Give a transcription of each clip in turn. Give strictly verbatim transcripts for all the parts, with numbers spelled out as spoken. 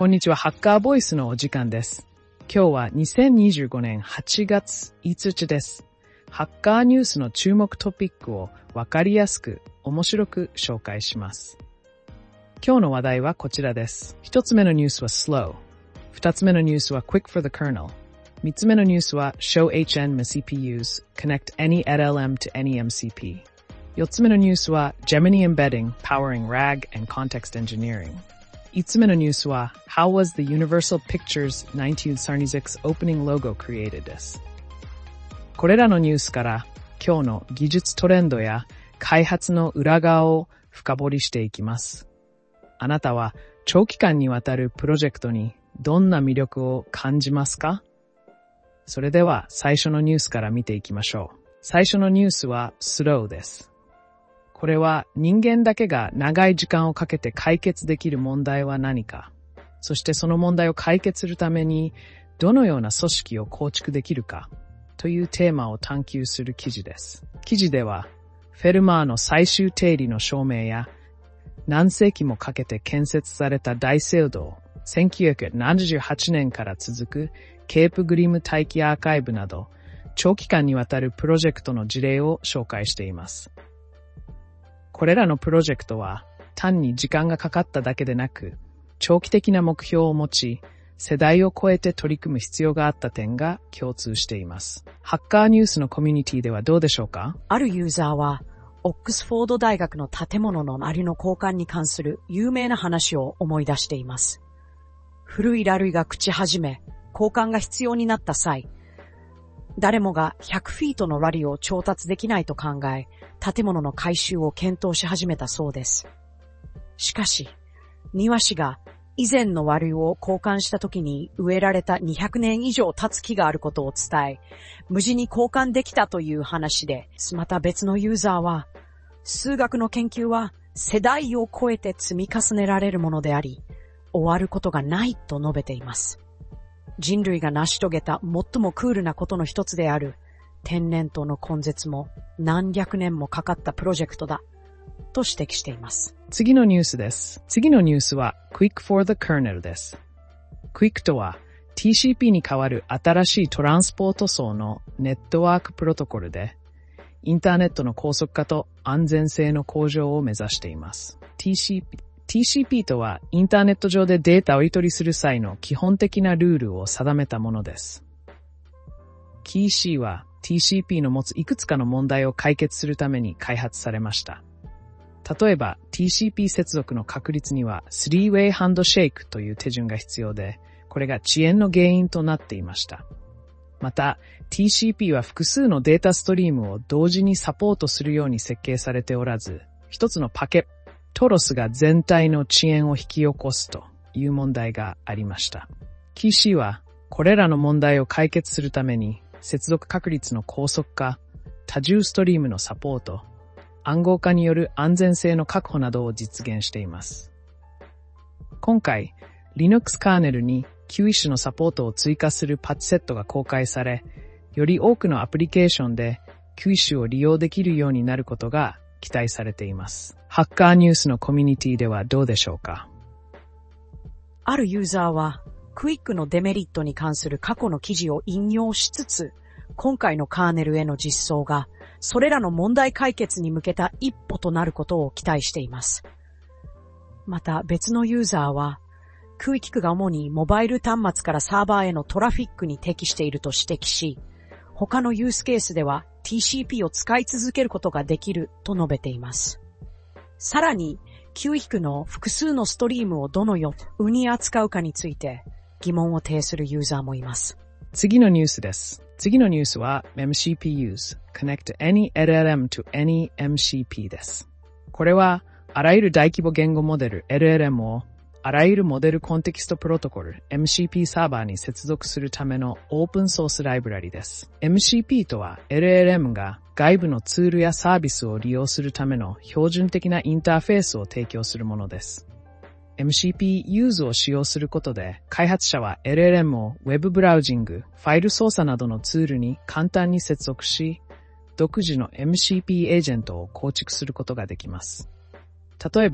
こんにちは、ハッカーボイスのお時間です。今日はにせんにじゅうごねんはちがついつかです。ハッカーニュースの注目トピックをわかりやすく、面白く紹介します。今日の話題はこちらです。一つ目のニュースは slow。二つ目のニュースは quick for the kernel。三つ目のニュースは show エイチエヌ シーピーユーズ connect any エルエルエム to any エムシーピー。四つ目のニュースは Gemini embedding powering ラグ and context engineering。五つ目のニュースは How was the Universal Picturesナインティーンセブンティシックス opening logo created です。これらのニュースから今日の技術トレンドや開発の裏側を深掘りしていきます。あなたは長期間にわたるプロジェクトにどんな魅力を感じますか？それでは最初のニュースから見ていきましょう。最初のニュースは slow です。これは人間だけが長い時間をかけて解決できる問題は何か、そしてその問題を解決するためにどのような組織を構築できるかというテーマを探求する記事です。記事ではフェルマーの最終定理の証明や何世紀もかけて建設された大聖堂、せんきゅうひゃくななじゅうはちねんから続くケープグリム大気アーカイブなど長期間にわたるプロジェクトの事例を紹介しています。これらのプロジェクトは単に時間がかかっただけでなく、長期的な目標を持ち、世代を超えて取り組む必要があった点が共通しています。ハッカーニュースのコミュニティではどうでしょうか？ あるユーザーは、オックスフォード大学の建物の周りの交換に関する有名な話を思い出しています。古いラリーが朽ち始め、交換が必要になった際、誰もがひゃくフィートのラリーを調達できないと考え、建物の改修を検討し始めたそうです。しかし、庭師が以前のラリーを交換した時に植えられたにひゃくねん以上経つ木があることを伝え、無事に交換できたという話で、また別のユーザーは、数学の研究は世代を超えて積み重ねられるものであり、終わることがないと述べています。人類が成し遂げた最もクールなことの一つである天然痘の根絶も何百年もかかったプロジェクトだと指摘しています。 次のニュースです。次のニュースは Quick for the kernel です。Quick とは ティーシーピー に代わる新しいトランスポート層のネットワークプロトコルでインターネットの高速化と安全性の向上を目指しています。ティーシーピーティーシーピー とはインターネット上でデータをやり取りする際の基本的なルールを定めたものです。キーシー は ティーシーピー の持ついくつかの問題を解決するために開発されました。例えば ティーシーピー 接続の確立にはスリーウェイハンドシェイクという手順が必要で、これが遅延の原因となっていました。また ティーシーピー は複数のデータストリームを同時にサポートするように設計されておらず、一つのパケットトロスが全体の遅延を引き起こすという問題がありました。キーシー はこれらの問題を解決するために接続確率の高速化、多重ストリームのサポート、暗号化による安全性の確保などを実現しています。今回、Linux カーネルにキュイッシュのサポートを追加するパッチセットが公開され、より多くのアプリケーションでキュイッシュを利用できるようになることが期待されています。ハッカーニュースのコミュニティではどうでしょうか？ あるユーザーは、クイックのデメリットに関する過去の記事を引用しつつ、今回のカーネルへの実装が、それらの問題解決に向けた一歩となることを期待しています。また別のユーザーは、クイックが主にモバイル端末からサーバーへのトラフィックに適していると指摘し、他のユースケースでは ティーシーピー を使い続けることができると述べています。さらに、キュイックの複数のストリームをどのように扱うかについて疑問を呈するユーザーもいます。 次のニュースです。次のニュースは エムシーピーユーズ Connect any エルエルエム to any エムシーピー です。これは、あらゆる大規模言語モデル エルエルエム をあらゆるモデルコンテキストプロトコル エムシーピー サーバーに接続するためのオープンソースライブラリです。エムシーピー とは エルエルエム が外部のツールやサービスを利用するための標準的なインターフェースを提供するものです。エムシーピー ユーズを使用することで、開発者は エルエルエム をウェブブラウジング、ファイル操作などのツールに簡単に接続し、独自の エムシーピー エージェントを構築することができます。例えば、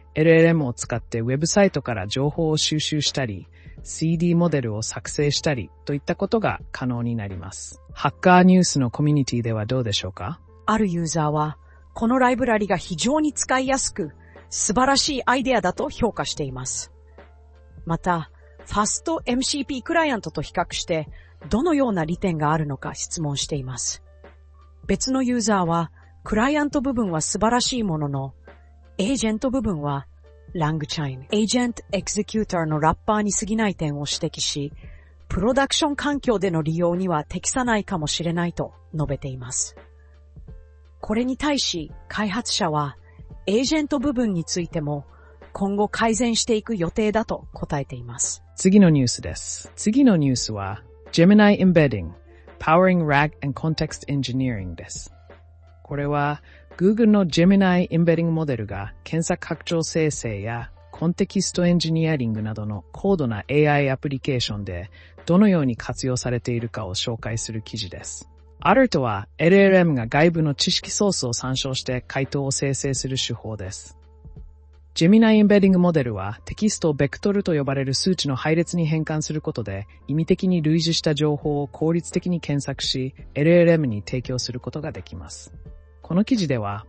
エルエルエム を使ってウェブサイトから情報を収集したり、シーディー モデルを作成したりといったことが可能になります。ハッカーニュースのコミュニティではどうでしょうか？ あるユーザーは、このライブラリが非常に使いやすく、素晴らしいアイデアだと評価しています。また、ファスト エムシーピー クライアントと比較して、どのような利点があるのか質問しています。別のユーザーは、クライアント部分は素晴らしいものの、エージェント部分は、ラングチャイン、エージェントエクゼキューターのラッパーに過ぎない点を指摘し、プロダクション環境での利用には適さないかもしれないと述べています。これに対し、開発者は、エージェント部分についても、今後改善していく予定だと答えています。 次のニュースです。次のニュースは、Gemini Embedding, Powering ラグ and Context Engineering です。これは、Google の Gemini Embedding モデルが検索拡張生成やコンテキストエンジニアリングなどの高度な エーアイ アプリケーションでどのように活用されているかを紹介する記事です。アラートは エルエルエム が外部の知識ソースを参照して回答を生成する手法です。Gemini Embedding モデルはテキストをベクトルと呼ばれる数値の配列に変換することで意味的に類似した情報を効率的に検索し エルエルエム に提供することができます。この記事では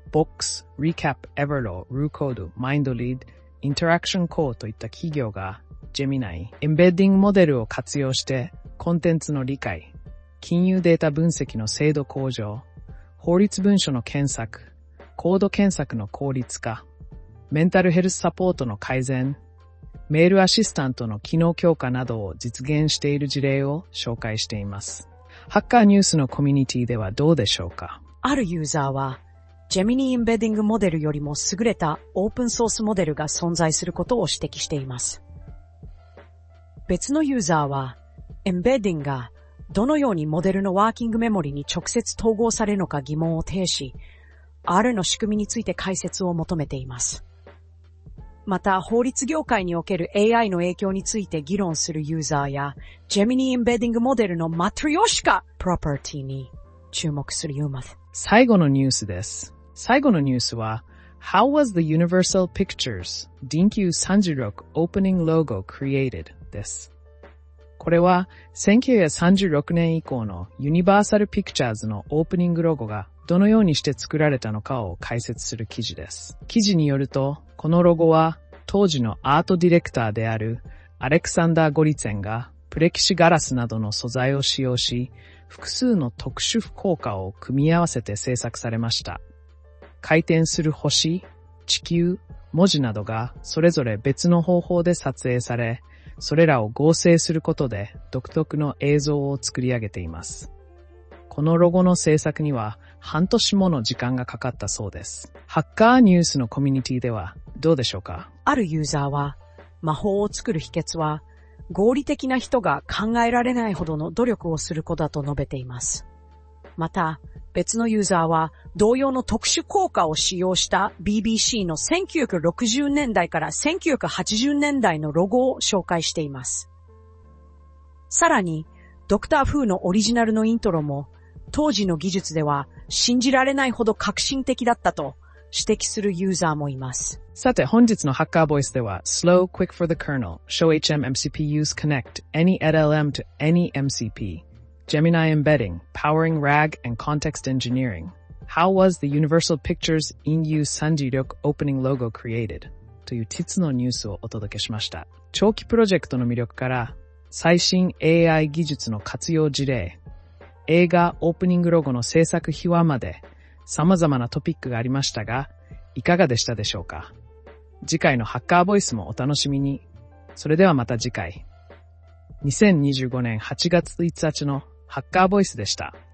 Box、Recap、Everlaw、Rucode、Mindlead、Interaction Core といった企業が Gemini Embedding モデルを活用してコンテンツの理解、金融データ分析の精度向上、法律文書の検索、コード検索の効率化、メンタルヘルスサポートの改善、メールアシスタントの機能強化などを実現している事例を紹介しています。ハッカーニュースのコミュニティではどうでしょうか？ あるユーザーは、Gemini Embedding モデルよりも優れたオープンソースモデルが存在することを指摘しています。別のユーザーは、Embedding がどのようにモデルのワーキングメモリに直接統合されるのか疑問を呈し、アール の仕組みについて解説を求めています。また、法律業界における エーアイ の影響について議論するユーザーや、Gemini Embedding モデルのマトリオシカプロパティに注目するユーマス。 最後のニュースです。最後のニュースは、How was the Universal Pictures ディーキューさんじゅうろく Opening Logo Created です。これは、せんきゅうひゃくさんじゅうろくねん以降の Universal Pictures のオープニングロゴがどのようにして作られたのかを解説する記事です。記事によると、このロゴは当時のアートディレクターであるアレクサンダー・ゴリツェンがプレキシガラスなどの素材を使用し、複数の特殊効果を組み合わせて制作されました。回転する星、地球、文字などがそれぞれ別の方法で撮影され、それらを合成することで独特の映像を作り上げています。このロゴの制作には半年もの時間がかかったそうです。ハッカーニュースのコミュニティではどうでしょうか？ あるユーザーは、魔法を作る秘訣は、合理的な人が考えられないほどの努力をすることだと述べています。また、別のユーザーは、同様の特殊効果を使用した ビービーシー のせんきゅうひゃくろくじゅうねんだいからせんきゅうひゃくはちじゅうねんだいのロゴを紹介しています。さらに、ドクター・フーのオリジナルのイントロも、当時の技術では信じられないほど革新的だったと指摘するユーザーもいます。 さて、本日のハッカーボイスでは Slow, Quick for the Kernel, Show エイチエム エムシーピーUse Connect, Any エルエルエム to Any エムシーピー, Gemini Embedding, Powering ラグ and Context Engineering, How was the Universal Pictures ディーキューさんじゅうろく Opening Logo Created? という実のニュースをお届けしました。長期プロジェクトの魅力から最新 エーアイ 技術の活用事例、映画オープニングロゴの制作秘話まで様々なトピックがありましたが、いかがでしたでしょうか？次回のハッカーボイスもお楽しみに。それではまた次回。にせんにじゅうごねんはちがつついたちのハッカーボイスでした。